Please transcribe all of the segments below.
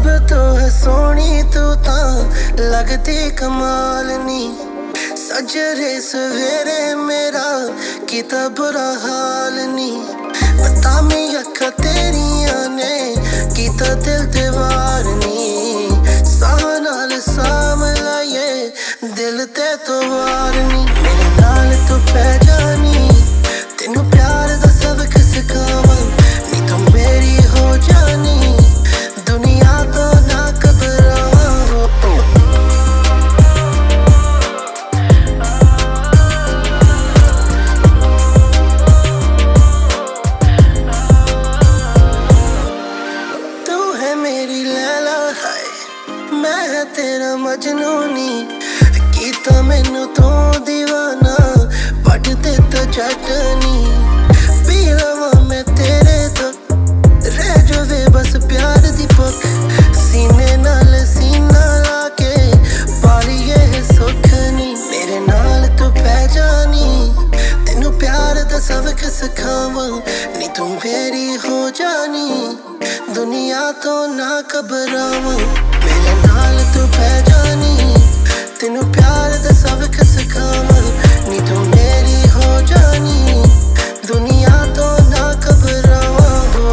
तो है सोनी तू ता लगती कमाल नी। सजरे सवेरे मेरा किता बुरा हाल नी। बतामी अखा तेरिया ने किता दिल दीवार नी। साह नाल साम लाए दिल ते तो वार नी। मेरे नाल तू पै जानी तेनू प्यार दा सबक सिखावां नी। तू मेरी हो जानी दुनिया तो ना घबरावां। तू है मेरी लैला हाय मैं है तेरा मजनू नी। कीता मैनू तू दीवाना पट ते तो चटनी। पी लवां मैं तेरे तक रह जावे बस प्यार दी पक। सीने नाल सीना लाके पालिए है सुख नी। मेरे नाल तू पै जानी तेनू प्यार दा सबक सिखावां नी। तू मेरी हो जानी दुनिया तो ना घबरावां। मेरे नाल तू पै जानी तेनू प्यार दा सबक सिखावां नी। तू मेरी हो जानी दुनिया तो ना घबरावां।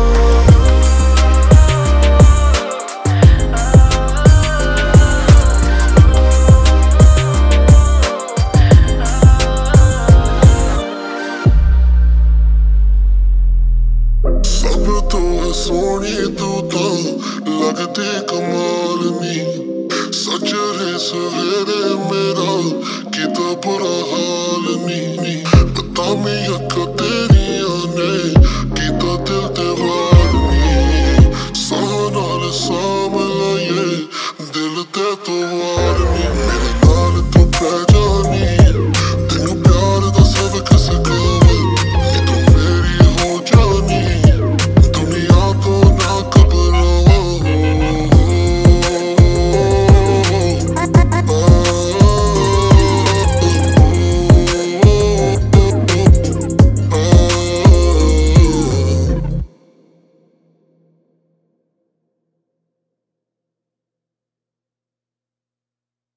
सब तो है सोनी तू ता लगती कमाल नी। सजरे सवेरे मेरा किता बुरा हाल।